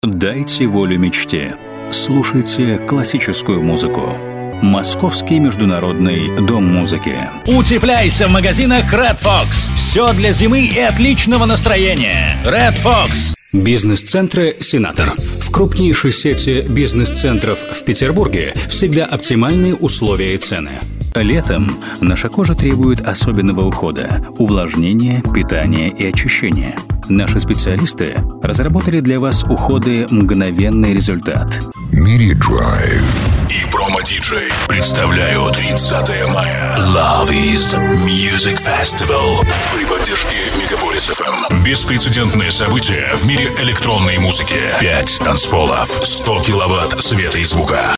Дайте волю мечте. Слушайте классическую музыку. Московский международный дом музыки. Утепляйся в магазинах Red Fox. Все для зимы и отличного настроения. Red Fox. Бизнес-центры «Сенатор». В крупнейшей сети бизнес-центров в Петербурге всегда оптимальные условия и цены. Летом наша кожа требует особенного ухода, увлажнения, питания и очищения. Наши специалисты разработали для вас уходы «Мгновенный результат». Media Drive и промо-диджей представляют 30 мая Love is Music Festival при поддержке Мегаполис FM. Беспрецедентное событие в мире электронной музыки. 5 танцполов, 100 киловатт света и звука.